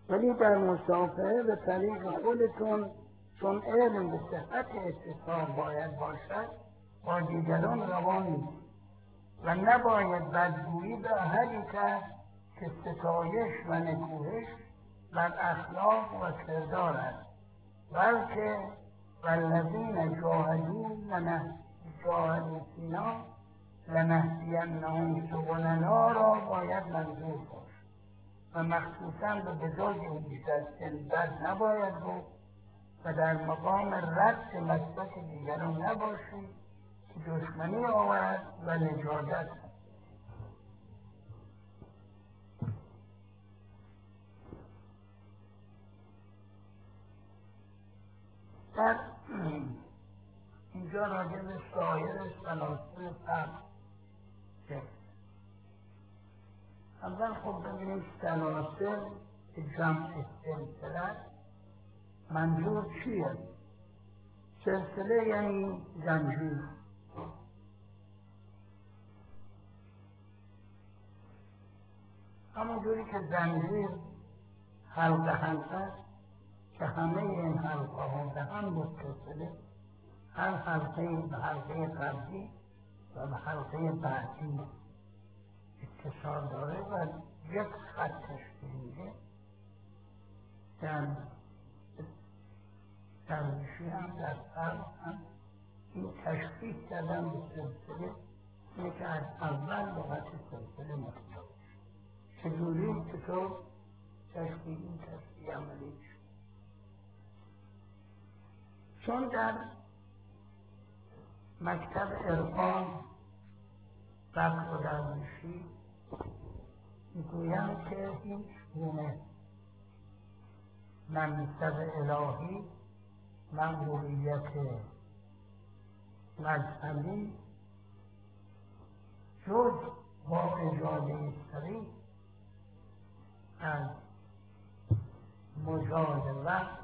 ولی در مسافره به طریق خودتون، چون علم به صحت اتصال باید باشد، با دیگران روان نیست و نباید بدگویی به احدی کرد که ستایش و نکوهش بر اخلاق و کردار است، بلکه والذین جاهدوا فینا لنهدینهم سبلنا را باید منظور کرد و مخصوصا به بزرگ اون بیشتر بد نباید بود و در مقام رد مسلک دیگران نباشید که دشمنی آورد و نجادت. در اینجا راجع به سایر سلاسل فقر که اول خب ببینیم سلاسل که جمع سلسله منظور چیه؟ سلسله یعنی زنجیر. همونجوری که زنجیر حلقه که همه این حلقه ها به هم متصله، هر حلقه به حلقه قبلی و به حلقه بعدی اتصال داره و یک خط تشکیل میده. در میشی هم در فرق هم این تشکیل کردن به سلسله اینه که از اول لغت سلسله مختلف چجوری چطور تشکیل عملی شد. چون در مکتب عرفان فقه و درویشی میگویند که هیچ گونه منصب الهی، مأموریت مذهبی جز با اجازه صریح از مجاز وقت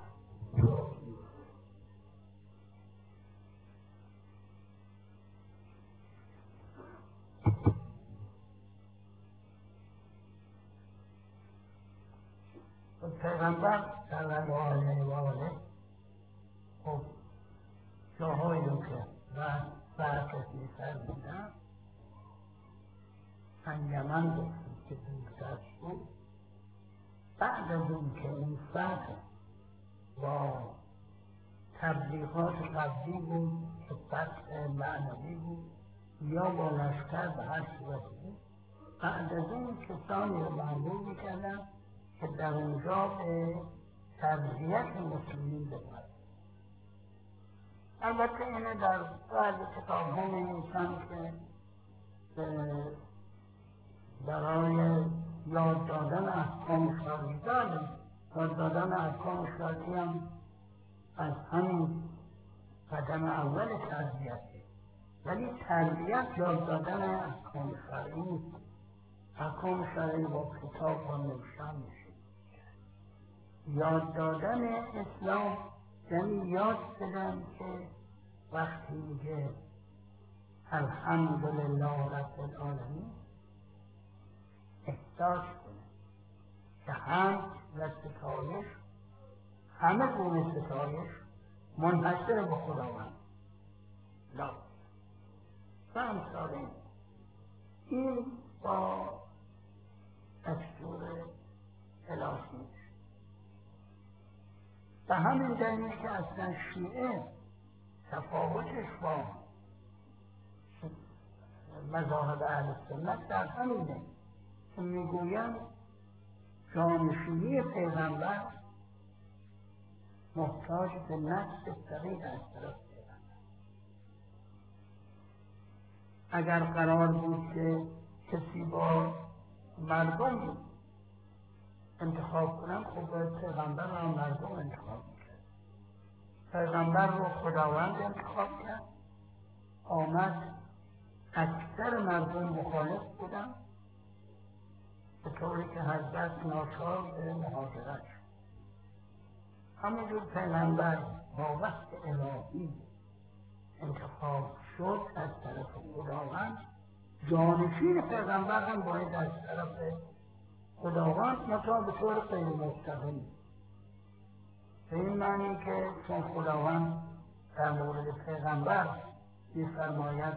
پیغمبر صلی الله علیه و آله خب جاهایی رو که برکت می‌سر بودن یمن گفتیم که دورتر بود. بعد از اون که این فتح با تبلیغات قبلی بود که فتح معنوی بود یا با لشکر به هر صورت بود، بعد از اون کسانی رو معلوم می‌کردن که در اونجا به تربیت مسلمین بپرد. البته اینه در بعض کتاب ها می‌نویسند که برای یاد دادن احکام شرعی داریم. یاد دادن احکام شرعی هم از همین قدم اول تربیته، ولی تربیت یاد دادن احکام شرعی نیست. احکام شرعی با کتاب و نوشتن میشه. یاد دادن اسلام یعنی یاد بدن که وقتی میگه الحمدلله رب العالمین احساس کنه که حمد و ستایش، همه گونه ستایش منحصر به خداوند لا و امثال این با دستور الهی. به همین دلیل که اصلا شیعه تفاوتش با مذاهب اهل سنت در همینه که میگویند جانشینی پیغمبر محتاج به نفس طریق از طرف پیغمبر. اگر قرار بود که کسی با مردم انتخاب کنن، خب باید پیغمبر رو مردم انتخاب کرد. پیغمبر رو خداوند انتخاب کرد، آمد اکثر مردم مخالف بودن به طوری که حضرت ناچار به مهاجرت شد. همونجور پیغمبر با وقت الهی انتخاب شد از طرف خداوند، جانشین پیغمبر هم باید از طرف خداوند منتها به طور غیر مستقیم، به این معنی که چون خداوند در مورد پیغمبر می‌فرماید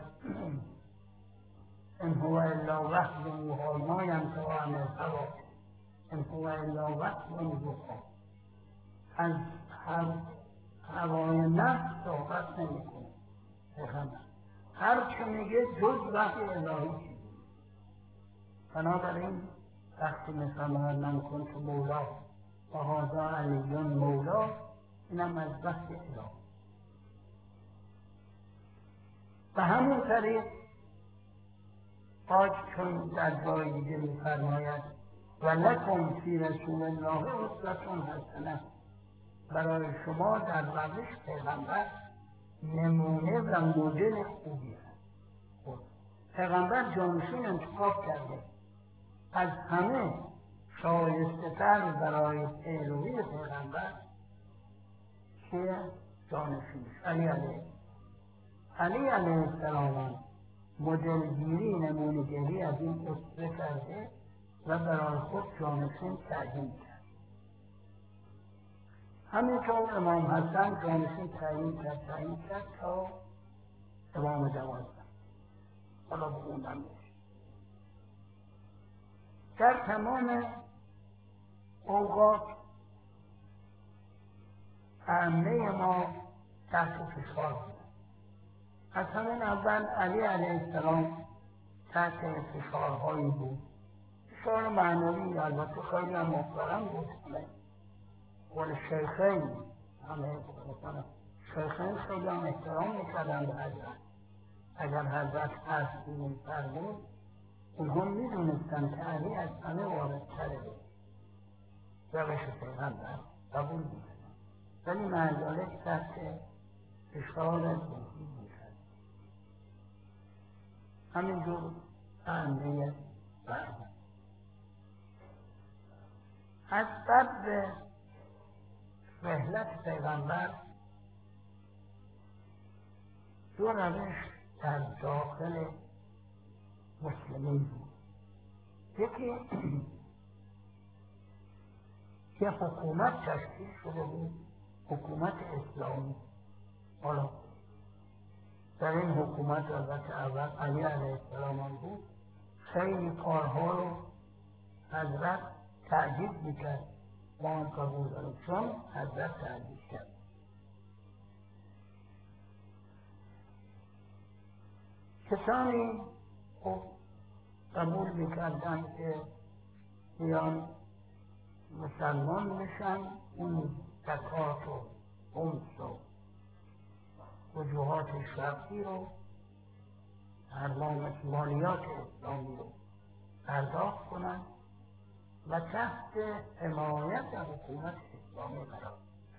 ان هو الا وحی یوحی ما ینطق عن الهوی ان هو الا وحی یوحی، از هوای نفس صحبت نمی‌کنه پیغمبر، هر چه میگه جز وحی الهی. بنابراین وقتی می‌فرماید من کنت مولا و هذا علی مولا، اینم از وحی الهی. به همون طریق باز چون در جای دیگه می‌فرماید و لکم فی رسول الله اسوة حسنه، برای شما در روش پیغمبر نمونه و مدل خوبی است. پیغمبر جانشین انتخاب کرده، از همه شایسته تر برای پیروی پیغمبر که جانشینش علی علیه السلام مدلگیری نمونه‌گیری از این اسوه کرده و برای خود جانشین تعیین کرد. همینطور امام حسن جانشین تعیین کرد تا امام 12. حالا به اون هم میشه. در تمام اوقات ائمه ما تحت فشار بود. از همین اول علی علیه السلام تحت فشارهایی بود، فشار معنوی البته خیلی هم محترم بود. قول شیخین همه شیخین خیلی هم احترام میکردن به حضرت. اگر حضرت هست می‌فرمود اونها میدونستن که علی از همه واردتره روش پیغمبر قبول می‌کنن، ولی معذالک تحت فشار روحی می‌شد. همینجور ائمه بعد از قبل رحلت پیغمبر دو روش در داخل مسلمین بود. یکی که حکومت تشکیل شده بود، حکومت اسلامی. حالا در این حکومت البته اول علی علیه السلام بود، خیلی کارها رو حضرت تعجیب میکرد، ما هم قبول داریم چون حضرت تعجیب کرد. کسانی قبول میکردن که بیان مسلمان بشن، اون زکات و خمس و وجوهات شرعی رو، مالیات اسلامی رو پرداخت کنن و تحت حمایت حکومت اسلامی قرار.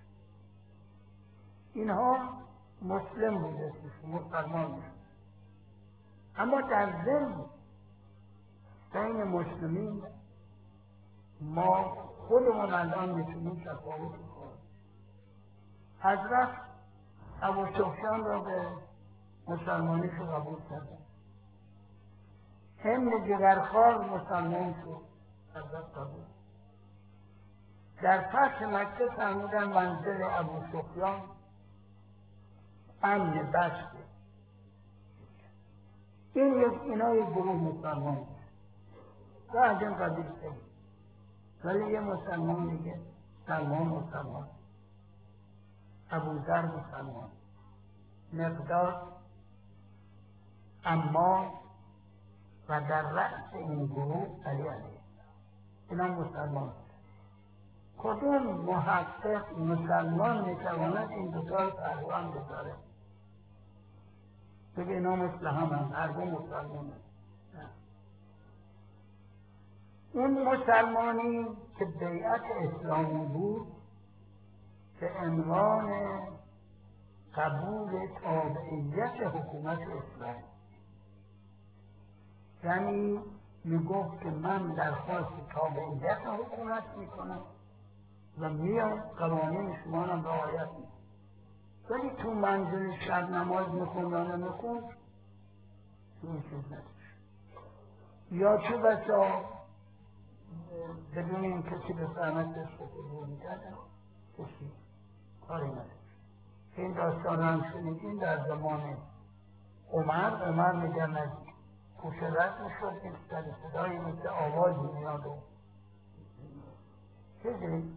اینها مسلم بوده، مسلمان بوده. اما در ضمن بین مسلمین ما خودمون الان میتونیم تفاوت کنیم. حضرت ابوسفیان را به مسلمانیش قبول کردن، هند جگرخوار مسلمان شد، حضرت قبول. در فتح مکه فهمیدن منزل ابوسفیان امن بسته. اینا یک گروه مسلمان بود و از این قبیل شد. ولی یه مسلمان دیگه، سلمان مسلمان، ابوذر مسلمان، مقداد، عمار و در رأس این گروه علی علیه السلام. اینا مسلمان. کدوم محقق مسلمان میتواند این دوتا رو پهلوان بذاره؟ بگه اینا مثل هم هر دو مسلمان هست. اون مسلمانی که بیعت اسلامی بود به عنوان قبول تابعیت حکومت اسلامی، یعنی میگفت که من درخواست تابعیت حکومت میکنم و میام قوانین شما را رعایت میکنم، ولی تو منزل شب نماز میخون یا نمیخون تو این چیز نشد. یا چه بسا بدون این کسی به فهمت دست رو میکردن کسی کاری نداشت. این داستان هم شنیدین در زمان عمر میگن از کوچه رد میشد که در صدایی مثل آوازی میاد و چیزی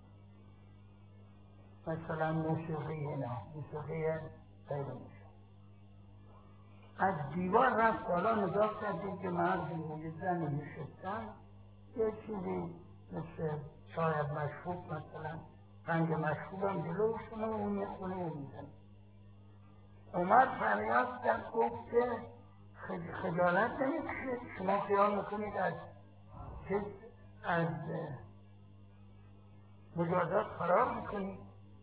مثلا موسیقی غیر میشه. از دیوار رفت بالا نگاه کردید که مردی روی زنی نشستن، یه چیزی مثل شاید مشروب مثلا رنگ مشروب هم جلوشونه و اون میخونه و میزنه. عمر فریاد کرد گفت که خجالت نمیکشید؟ شما خیال میکنید از مجازات فرار میکنید؟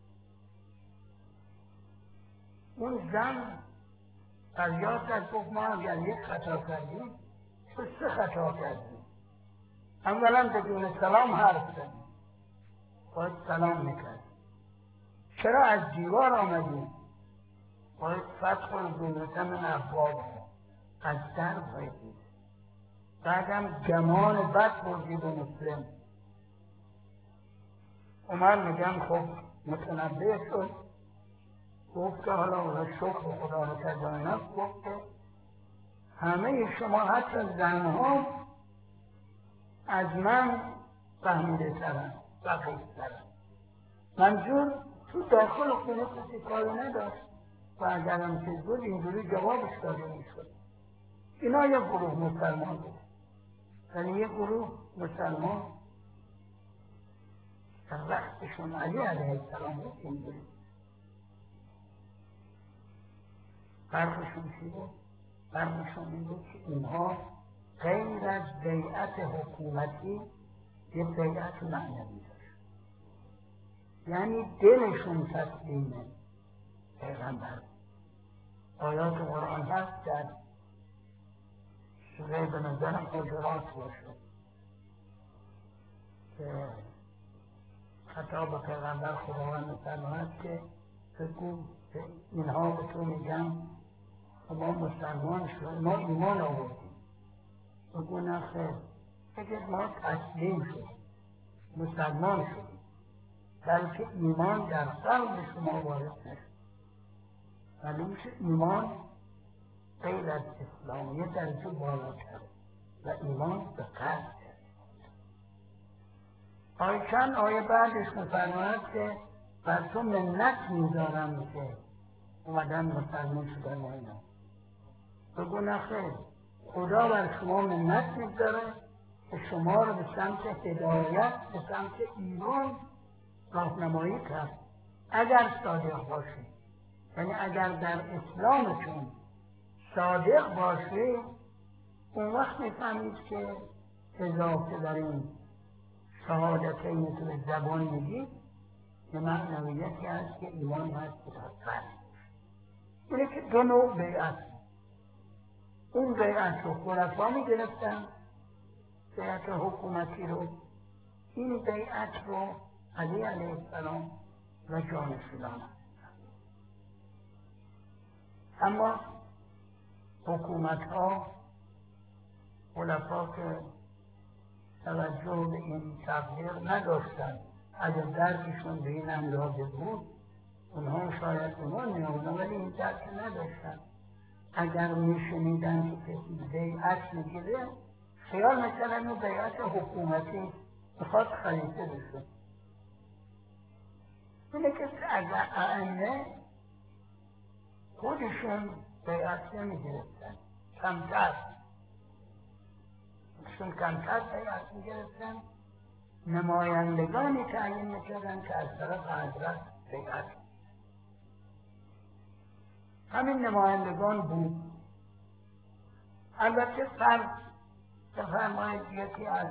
اون زن فریاد کرد گفت ما اگر یک خطا کردیم تو 3 خطا کردیم. اولا بدون سلام حرف زدیم، باید سلام میکرد. چرا از دیوار آمدیم؟ باید فتح البیوت من ابوابها، از در باید بود. بعدم گمان بد بردی به مسلم. عمر میگم خب متنبه شد، گفت که حالا شکر خدا رو کردن، گفت که همه شما حتی زنها از من فهمیده ترن، دقیق ترن. منظور تو داخل خونه کسی کاری نداشت و اگرم چیز بود اینجوری جوابش داده میشد. اینا یه گروه مسلمان بود، یعنی یه گروه مسلمان در وقتشون علی علیه السلام بود اینجوری. فرقشون چی بود؟ فرقشون این بود که اینها غیر از بیعت حکومتی یه بیعت معنوی داشت، یعنی دلشون تسلیمه پیغمبر. آیات قرآن هست در سوره به نظرم حجرات باشه که خطاب پیغمبر خداوند فرمود که بگو اینها به تو میگن ما مسلمان شدیم، ما ایمان آوردیم. بگو نه خیر، اگر ما تسلیم شدیم، مسلمان شدیم، بلکه ایمان در قلب شما وارد نشد. ولی میشه ایمان غیر از اسلام یه درجه بالا کرد و ایمان به قلب کرد. چند آیه بعدش می‌فرماید که بر تو منت می‌دارم که اومدن مسلمان شدن و اینا. بگو نه خیر، خدا بر شما منت می‌داره که شما رو به سمت هدایت، به سمت ایمان راهنمایی کرد. اگر صادق باشید، یعنی اگر در اسلامتون صادق باشید، اون وقت می‌فهمید که اضافه در این شهادتین که به زبان میگید به معنویتی هست که ایمان هست که در اینه که 2 نوع بیعت. اون بیعت رو خلفا میگرفتن، بیعت حکومتی رو. این بیعت رو علی علیه السلام و جانشینان. اما حکومت ها، خلفا که توجه به این تغییر نداشتن، اگر درکشون به این اندازه بود اونها شاید ایمان می‌آوردن، ولی این درک نداشتن. اگر میشنیدن که کسی بیعت میگیره خیال میکردن اون بیعت حکومتی میخواد خلیفه بشه. اینه که اگر ائمه خودشون بیعت نمیگرفتن، کمتر بیعت میگرفتن، نمایندگانی تعیین میکردن که از طرف حضرت بیعت. همین نمایندگان بود. البته فرض بفرمایید یکی از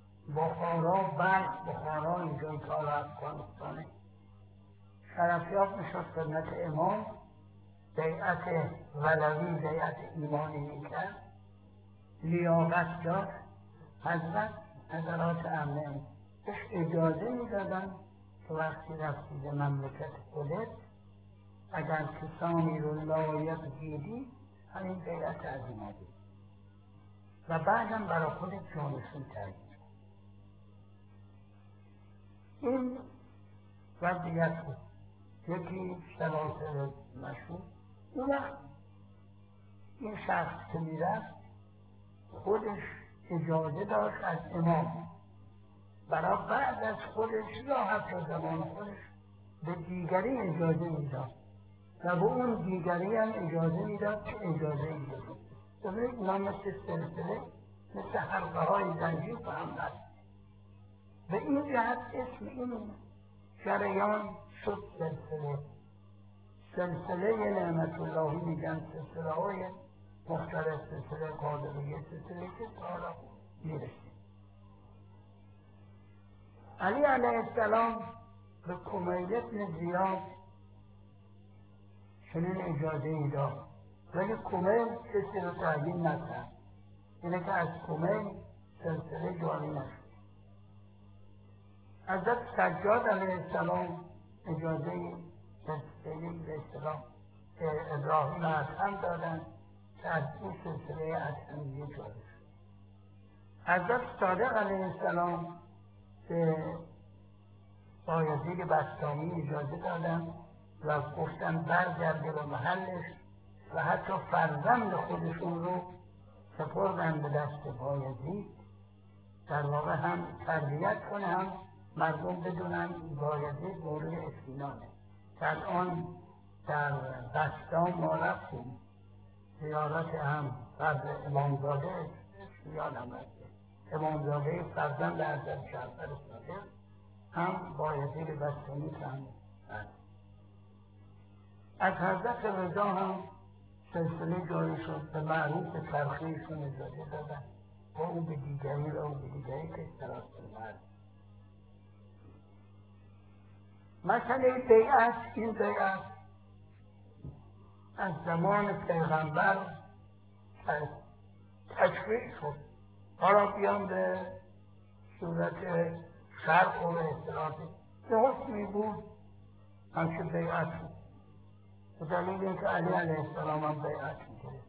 بخارا اینجای کار افغانستانه شرفیاب میشد خدمت امام، بیعت ولوی، بیعت ایمانی میکرد، لیاقت داشت، حضرت نظرات امنه بهش اجازه میدادن که وقتی رفتی به مملکت خودت اگر کسانی رو لایق دیدی همین بیعت از اینا بود و بعدم برای خودت جانشون کردی. این وضعیت بود. یکی سلاسل مشهور. اون وقت این شخص که میرفت خودش اجازه داشت از امام برای بعد از خودش یا حتی زمان خودش به دیگری اجازه میداد و به اون دیگری هم اجازه میداد که اجازه میداد. ببینید اینا مثل سلسله، مثل حلقه های زنجیر فهم هست. به این جهت اسم این جریان شد سلسله. سلسله نعمت اللهی میگن، سلسله های مختلف، سلسله قادریه، سلسله که حالا میرسیم. علی علیه السلام به کمیل بن زیاد چنین اجازه ای داد، ولی کمیل کسی رو تعیین نکرد، اینه که از کمیل سلسله جاری نشد. حضرت سجاد علیه السلام اجازه سلسله به اصطلاح ابراهیم ادهم دادن که از این سلسله ادهمیه جاری شد. حضرت صادق علیه السلام به بایزید بسطامی اجازه دادن و گفتن برگرده به محلش و حتی فرزند خودشون رو سپردن به دست بایزید، در واقع هم تربیت کنه هم مردم بدونن بایزید مورد اطمینانه. الان در بسطام ما رفتیم زیارت هم فرد امامزاده یادم رفته، امامزاده فرزند حضرت جعفر صادق هم بایزید بسطامی هم هست. از حضرت رضا هم سلسله جاری شد، به معروف ترخیشون اجازه دادن و او به دیگری و او به دیگری که سلاسل مرد. مسئله بیعت، این بیعت از زمان پیغمبر تشریع شد. حالا بیان به صورت شرق و اصطلاح به حکمی بود همچه بیعت بود، به دلیل اینکه علی علیه السلام هم بیعت می‌کرد.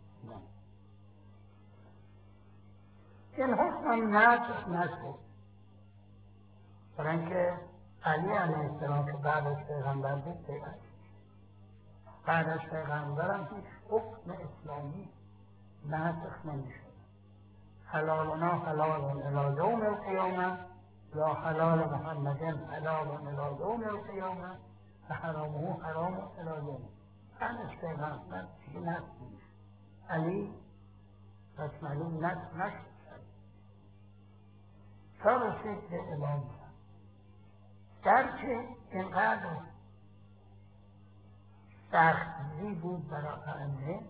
این حکم هم نشد، برای اینکه علی علیه السلام که بعد از پیغمبر بود بیعت، بعد از پیغمبر هم هیچ حکم اسلامی ناسخ نمی‌شد. حلالنا حلال الی یوم القیامه یا حلال محمد حلال الی یوم القیامه و حرامه حرام الی یوم. بعد از پیغمبر دیگه نسخ نمی‌شد. علی رسمالی نسخ نشد تا رسید به امام. درچه اینقدر سختگیری بود برای ائمه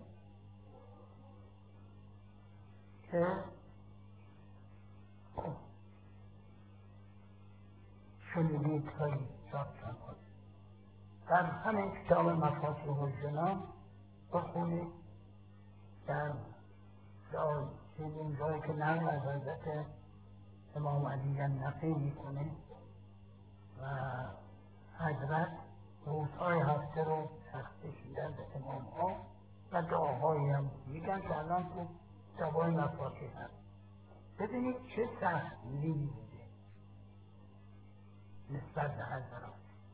که شنیدید خیلی ساختن کنید. در همین کتاب مفاتیح الجنان بخونید، در این جایی که نقل از حضرت امام علی نقی میکنه و حضرت روزهای هفته رو تخصیص میدن به امام ها و دعاهایی هم میگن که الان تو کتاب‌های مفاتیح هست. ببینید چه سختگیری بوده نسبت به حضرات.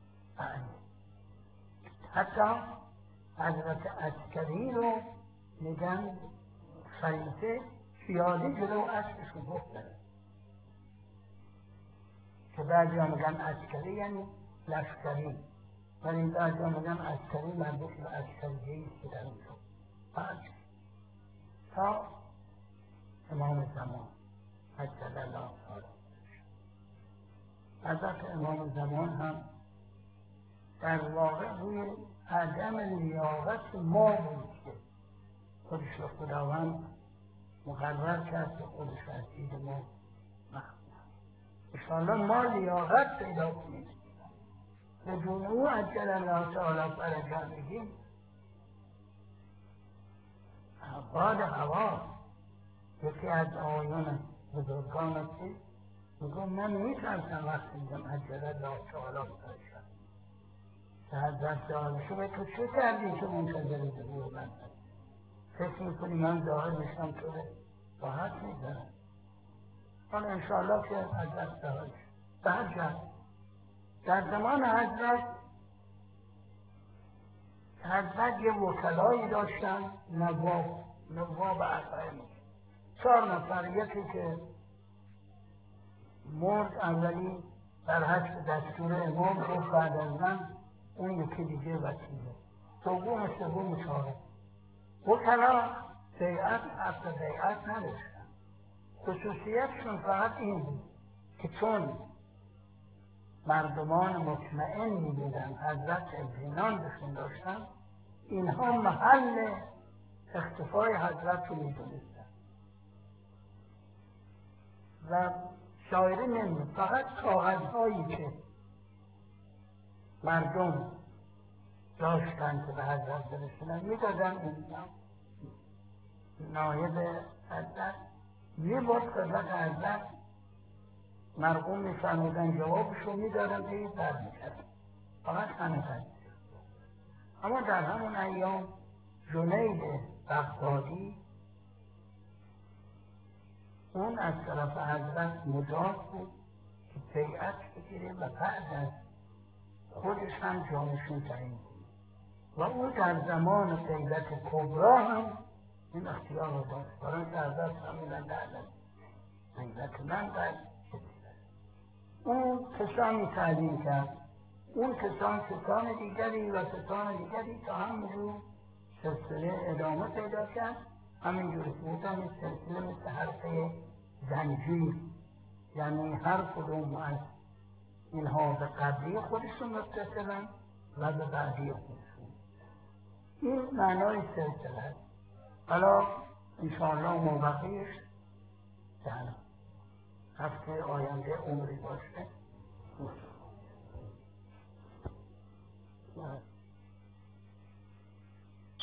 حتی حضرت عسکری رو میگن خلیفه پیاده جلو اسبشون بگذره، که بعضی ها میگن عسکری یعنی لشکری، ولی بعضی ها میگن عسکری مربوط به عسکریه‌ای که در اونجا. تا امام زمان عجل الله تعالی حضرت امام زمان هم در واقع روی عدم لیاقت ما بود که خودش رو خداوند مقرر کرد که خودش از دید ما مخفی. انشاءالله ما لیاقت پیدا کنیم بدون او عجل الله تعالی فرجانه عباد هوا. یکی از آیان بزرگان است میگم من میترسم وقتی میگم عجل الله تعالی فرجانه، که حضرت جانشو به تو چه کردی که منتظر ظهور من هست؟ فکر میکنی من ظاهر میشم تو راحت میزنم. حالا انشاءالله که حضرت ظاهر شد به هر جهت در زمان حضرت یه وکلایی داشتن، نواب اقایم 4 نفر. یکی که مرد اولی در حسب دستور امام گفت بعد از من، اون یکی دیگه وکیله، دوم، سوم، چهارم. وکلا حق بیعت نداشتن. خصوصیتشون فقط این بود که چون مردمان مطمئنی بودن حضرت اطمینان بهشون داشتن، اینها محل اختفای حضرت رو میدونستن و شاعری نمید. فقط کاغذهایی که مردم داشتن که به حضرت برسونن میدادن اینجا نایب حضرت میبرد خدمت حضرت، مرقوم میفرمودن جوابشو میدادن که برمیکردن. فقط همین هست. اما در همون ایام جنید بغدادی اون از طرف حضرت مجاز بود که بیعت بگیره و بعد از خودش هم جانشین تعیین بود و او در زمان غیبت کبرا هم این اختیار رو داشت. برای که حضرت فرمودن بعد از غیبت من باید اون کسانی تعیین کرد. اون کسان دیگری و کسان دیگری تا همینجور سلسله ادامه پیدا کرد. همینجور بودن این سلسله مثل حلقه زنجیر، یعنی هر کدوم از اینها به قبلی خودشون متصلن و به بعدی خودشون. این معنای سلسله است. حالا انشاءالله موقعیش در هفته آینده عمری باشه.